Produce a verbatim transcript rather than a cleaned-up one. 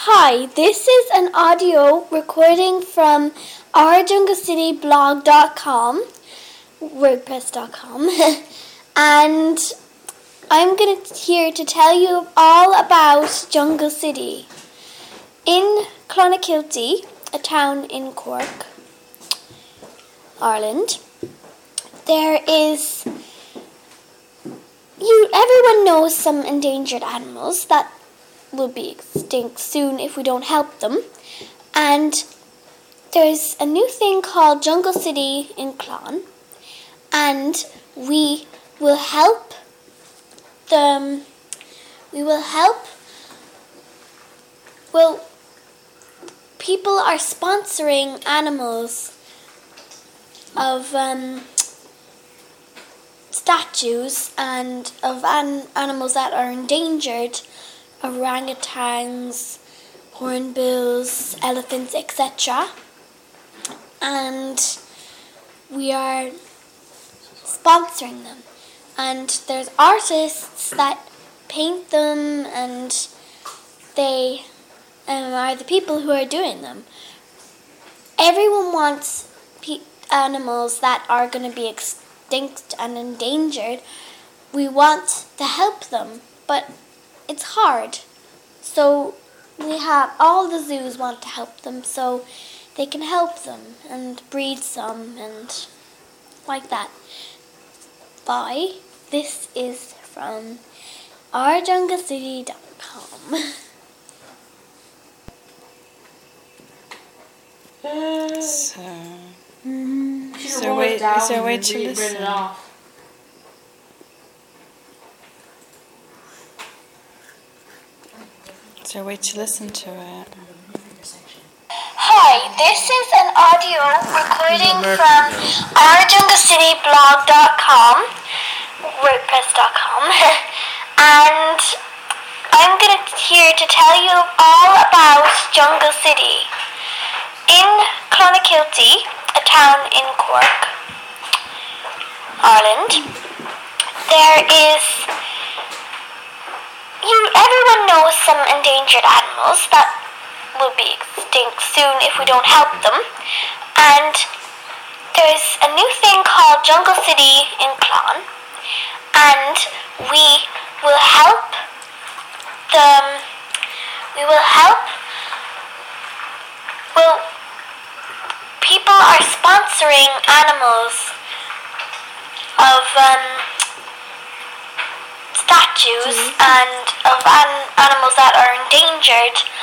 Hi, this is an audio recording from our jungle city blog dot com, wordpress dot com, and I'm gonna here to tell you all about Jungle City. In Clonakilty, a town in Cork, Ireland, there is you everyone knows some endangered animals that will be extinct soon if we don't help them. And there's a new thing called Jungle City in Clon, and we will help them. We will help. Well, people are sponsoring animals of um, statues and of an- animals that are endangered. Orangutans, hornbills, elephants, et cetera. And we are sponsoring them. And there's artists that paint them, and they um, are the people who are doing them. Everyone wants pe- animals that are going to be extinct and endangered. We want to help them, but it's hard. So we have all the zoos want to help them so they can help them and breed some and like that. Bye. This is from our jungle city dot com. So, mm, is there a way, is there a way to listen? Is there a way to listen to it? Hi, this is an audio recording from our jungle city blog dot com, wordpress dot com, and I'm gonna here to tell you all about Jungle City. In Clonakilty, a town in Cork, Ireland, there is You, everyone knows some endangered animals that will be extinct soon if we don't help them. And there's a new thing called Jungle City in Clon. And we will help them. We will help. Well, people are sponsoring animals of um. statues and of an- animals that are endangered.